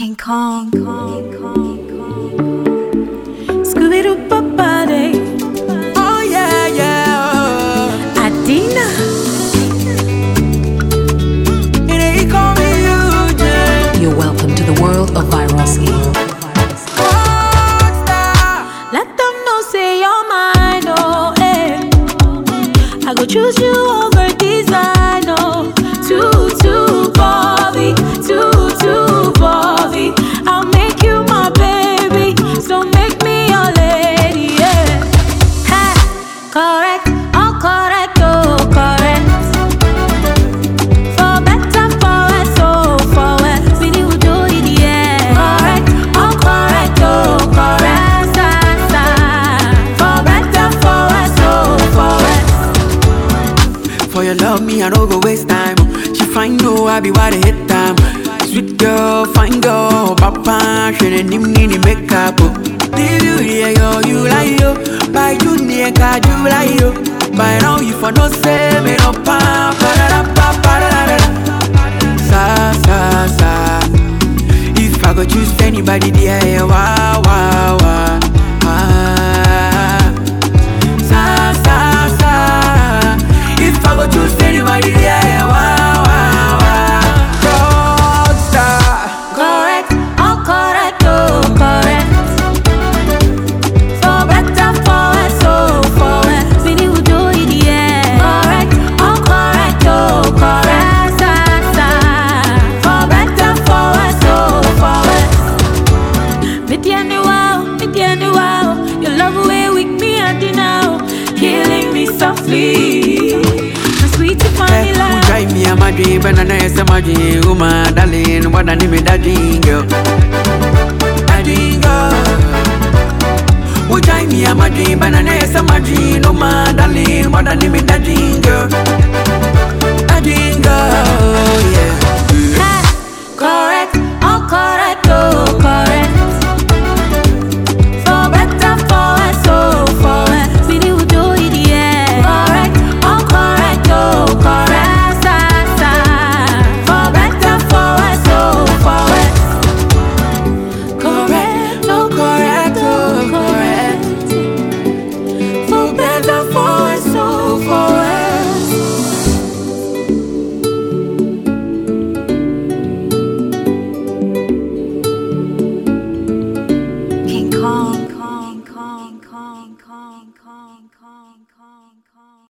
King Kong. Scooby-Doo Body. Oh yeah, yeah. Adina. They call me Eugene. You're welcome to the world of Viroski. Let them know say you're mine, oh eh. I go choose you over design, oh. Too Bobby, too Bobby. I'll make you my baby, so make me your lady, yeah. Ha, correct, oh correct, oh correct. For better, for worse, oh for worse. We do it, yeah. Correct, oh correct, oh correct. For better, for worse, oh for worse. For your love, me I don't go waste time. She fine, no, I be wide hit time. Sweet girl, fine girl, papa, she didn't need makeup. Leave you here, yo, you like yo. By you near, cause you like yo. By now, you for no say, me no pa, sa. If I go choose anybody, there, wow, wow, wow. Sa. If I go choose anybody, there, wow, wow, wow. Rockstar. Correct, oh correct, oh correct. For better, for worse, oh for worse. We do it, yeah. Correct, oh correct, oh correct. For better, for worse, oh for worse. Midiani wow. Your love away with me and now, killing me softly. My sweet funny Who love. drive me a my dream, but I know it's a my dream. Woman, darling, what I name is that dream girl. That dream girl. Who drive me a my dream, but I know it's a my dream. Woman, darling, what I name is that dream girl.